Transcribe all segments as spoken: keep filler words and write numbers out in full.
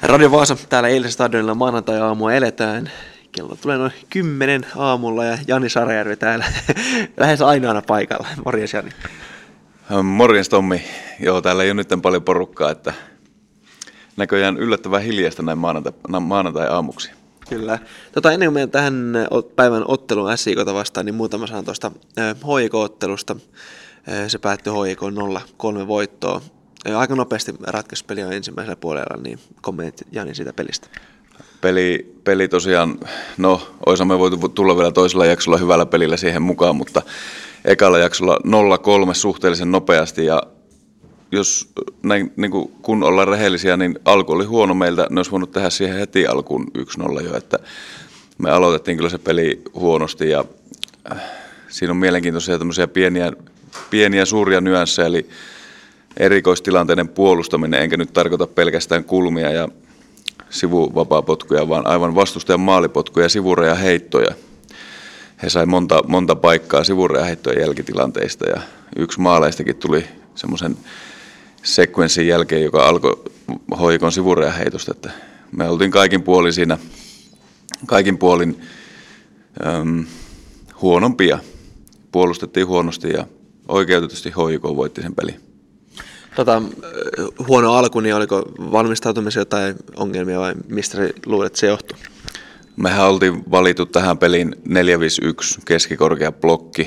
Radio Vaasa täällä eilisessä stadionilla maanantai-aamua eletään. Kello tulee noin kymmenen aamulla ja Jani Sarajärvi täällä lähes ainoana paikalla. Morjes Jani. Morjens Tommi. Joo, täällä ei ole nyt paljon porukkaa, että näköjään yllättävän hiljaista näin maanantai- maanantai-aamuksi. Kyllä. Tota, ennen kuin menen tähän päivän otteluun S I K:ta vastaan, niin muutama sana tuosta H J K-ottelusta. Se päättyi H J K nolla kolme voittoa. Aika nopeasti ratkaisi peli on ensimmäisellä puolella, niin kommentit Jani siitä pelistä. Peli, peli tosiaan, no olisimme me voitu tulla vielä toisella jaksolla hyvällä pelillä siihen mukaan, mutta ekalla jaksolla nolla kolme suhteellisen nopeasti ja jos näin, niin kuin, kun ollaan rehellisiä, niin alku oli huono meiltä, ne olisi voinut tehdä siihen heti alkuun yksi nolla jo, että me aloitettiin kyllä se peli huonosti ja äh, siinä on mielenkiintoisia tämmöisiä pieniä, pieniä suuria nyansseja, eli erikoistilanteiden puolustaminen, enkä nyt tarkoita pelkästään kulmia ja sivuvapaapotkuja, vaan aivan vastustajan maalipotkuja ja sivurajaheittoja. He sai monta, monta paikkaa sivurajaheittojen jälkitilanteista ja yksi maaleistakin tuli semmoisen sekvenssin jälkeen, joka alkoi H J K:n sivurajaheitosta. Että me oltiin kaikin puolin siinä, kaikin puolin äm, huonompia. Puolustettiin huonosti ja oikeutetusti H J K voitti sen pelin. Tota, huono alku, niin oliko valmistautumisia jotain ongelmia vai mistä luulet, että se johtuu? Mehän oltiin valittu tähän peliin neljä viisi yksi keskikorkea blokki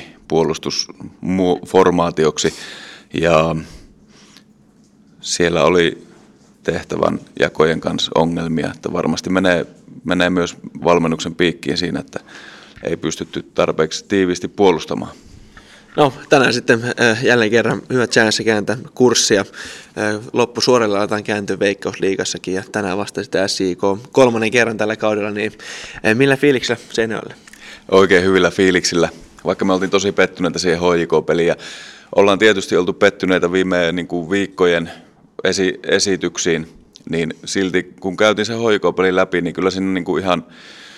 puolustusformaatioksi ja siellä oli tehtävän jakojen kanssa ongelmia, että varmasti menee, menee myös valmennuksen piikkiin siinä, että ei pystytty tarpeeksi tiiviisti puolustamaan. No, tänään sitten äh, jälleen kerran hyvä chanssi kääntää kurssia. Äh, loppusuorilla aletaan kääntyä Veikkausliigassakin ja tänään vasta sitä S I K kolmannen kerran tällä kaudella, niin äh, millä fiiliksellä Seinäjoelle? Oikein hyvillä fiiliksillä, vaikka me oltiin tosi pettyneitä siihen H J K-peliin ja ollaan tietysti oltu pettyneitä viime niin kuin viikkojen esi- esityksiin, niin silti kun käytiin se H J K-pelin läpi, niin kyllä siinä niin kuin ihan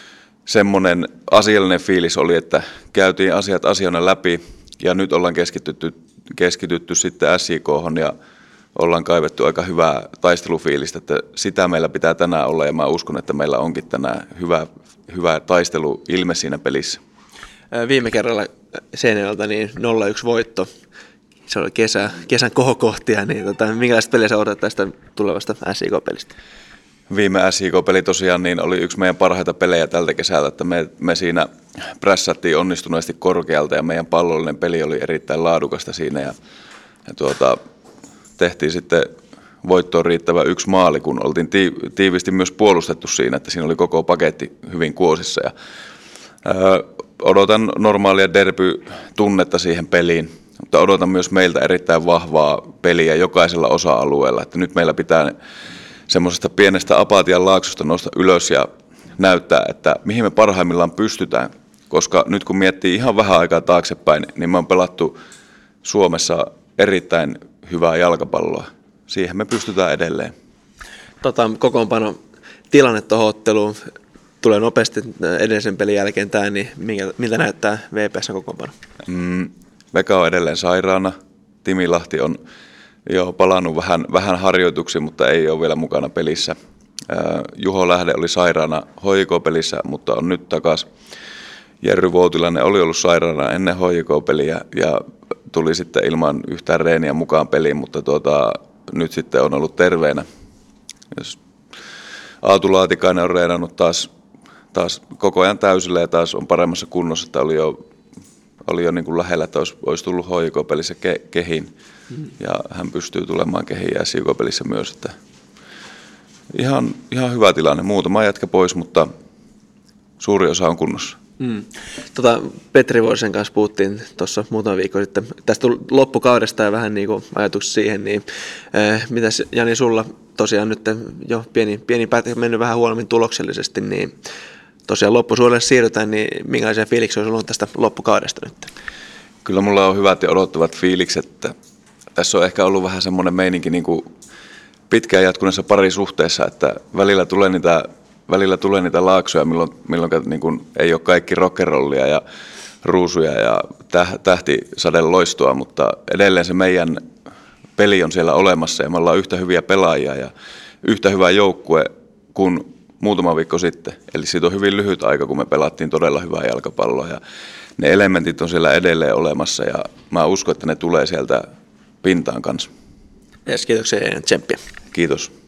semmoinen asiallinen fiilis oli, että käytiin asiat asiana läpi. Ja nyt ollaan keskitytty, keskitytty sitten S I K:hon ja ollaan kaivettu aika hyvää taistelufiilistä, että sitä meillä pitää tänään olla ja mä uskon, että meillä onkin tänään hyvä, hyvä taistelu ilme siinä pelissä. Viime kerralla Seinäjoelta niin nolla yksi voitto, se oli kesä, kesän kohokohtia, niin tota, minkälaista peliä sä odotat tästä tulevasta S I K-pelistä? Viime S I K-peli tosiaan niin oli yksi meidän parhaita pelejä tältä kesältä, että me, me siinä prässättiin onnistuneesti korkealta ja meidän pallollinen peli oli erittäin laadukasta siinä ja, ja tuota, tehtiin sitten voittoon riittävä yksi maali, kun oltiin tiiviisti myös puolustettu siinä, että siinä oli koko paketti hyvin kuosissa ja ää, odotan normaalia derby-tunnetta siihen peliin, mutta odotan myös meiltä erittäin vahvaa peliä jokaisella osa-alueella, että nyt meillä pitää semmoisesta pienestä apatian laaksosta nousta ylös ja näyttää, että mihin me parhaimmillaan pystytään, koska nyt kun miettii ihan vähän aikaa taaksepäin, niin me on pelattu Suomessa erittäin hyvää jalkapalloa. Siihen me pystytään edelleen. Tota, kokoonpano tilanne tuohon otteluun tulee nopeasti edellisen pelin jälkeen tämä, niin miltä näyttää V P S:n kokoonpano? Mm, Veka on edelleen sairaana, Timi Lahti on Joo, palannut vähän, vähän harjoituksiin, mutta ei ole vielä mukana pelissä. Juho Lähde oli sairaana H J K-pelissä, mutta on nyt takaisin. Jerry Vuotilainen oli ollut sairaana ennen H J K-peliä ja tuli sitten ilman yhtään reeniä mukaan peliin, mutta tuota, nyt sitten on ollut terveenä. Aatu Laatikainen on reenannut taas, taas koko ajan täysillä ja taas on paremmassa kunnossa, että oli jo, oli jo niin kuin lähellä, että olisi, olisi tullut H J K-pelissä ke, kehiin. Ja hän pystyy tulemaan kehiin ja S I K-pelissä myös. Että ihan, ihan hyvä tilanne. Muutama jätkä pois, mutta suuri osa on kunnossa. Mm. Tota, Petri Vuorisen kanssa puhuttiin tuossa muutama viikko sitten tästä loppukaudesta ja vähän niin kuin ajatuksia siihen. Niin, äh, mitäs Jani sulla tosiaan nyt jo pieni, pieni pätkä mennyt vähän huonommin tuloksellisesti, niin tosiaan loppusuorille siirrytään, niin minkälaisia fiiliksiä on ollut tästä loppukaudesta nyt? Kyllä mulla on hyvät ja odottavat fiilikset, että tässä on ehkä ollut vähän semmoinen meininki niin kuin pitkään jatkuneessa parisuhteessa, että välillä tulee niitä, välillä tulee niitä laaksoja, milloin, milloin niin kuin ei ole kaikki rockerollia ja ruusuja ja tähtisade loistoa, mutta edelleen se meidän peli on siellä olemassa ja me ollaan yhtä hyviä pelaajia ja yhtä hyvä joukkue kuin muutama viikko sitten. Eli siitä on hyvin lyhyt aika, kun me pelattiin todella hyvää jalkapalloa ja ne elementit on siellä edelleen olemassa ja mä uskon, että ne tulee sieltä pintaan kanssa. Yes, kiitoksia ja tsemppiä. Kiitos.